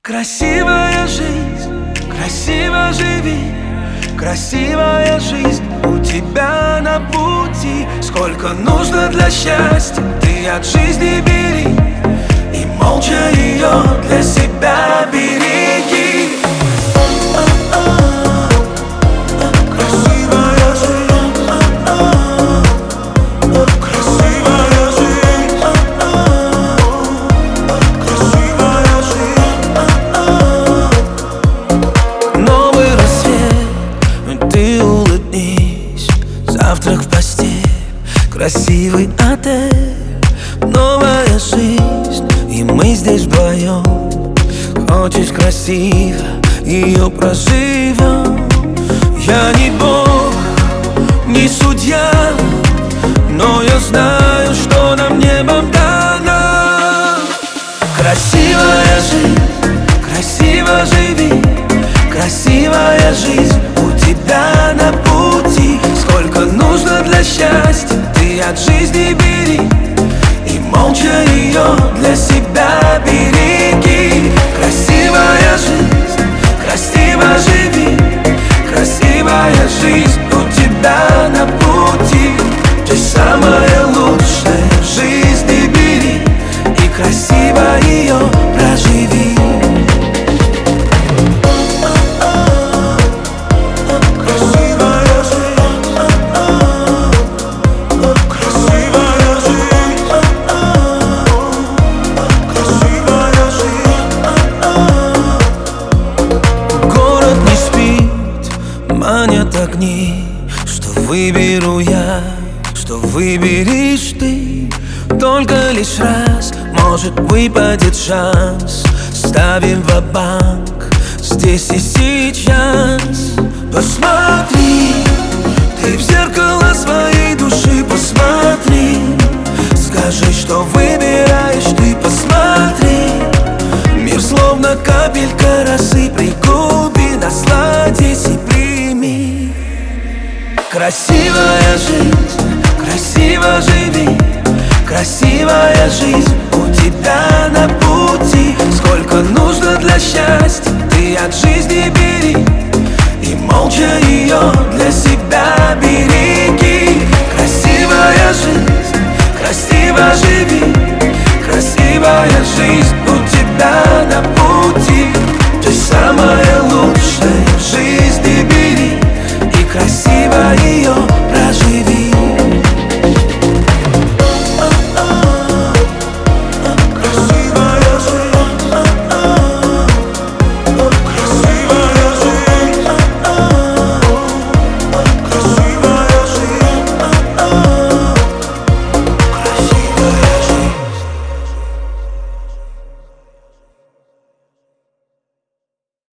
Красивая жизнь, красиво живи. Красивая жизнь у тебя на пути. Сколько нужно для счастья, ты от жизни бери, и молча ее для себя береги. Красивая жизнь, красивая жизнь, красивая жизнь. Новый рассвет, ты улыбнись. Завтрак в постель, красивый отель, новая жизнь, и мы здесь вдвоем. Хочешь красиво, ее проживем. Я не бог, не судья, но я знаю, что нам небом дано. Красивая жизнь, красиво живи. Красивая жизнь у тебя на пути. Сколько нужно для счастья, ты от жизни бери, и молча ее для себя береги. Красивая жизнь, красиво живи. Красивая жизнь у тебя на пути. Ты самое лучшее в жизни бери, и красиво ее проживи. Манят огни, что выберу я, что выберешь ты. Только лишь раз может выпадет шанс. Ставим ва-банк здесь и сейчас. Посмотри, ты в зеркало своей души посмотри. Скажи, что выбираешь ты, посмотри. Мир словно капелька росы, пригуби, насладись и прими. Красивая жизнь, красиво живи. Красивая жизнь у тебя на пути. Сколько нужно для счастья, ты от жизни бери, и молча ее для себя береги. Красивая жизнь, красиво живи. Красивая жизнь у тебя на пути.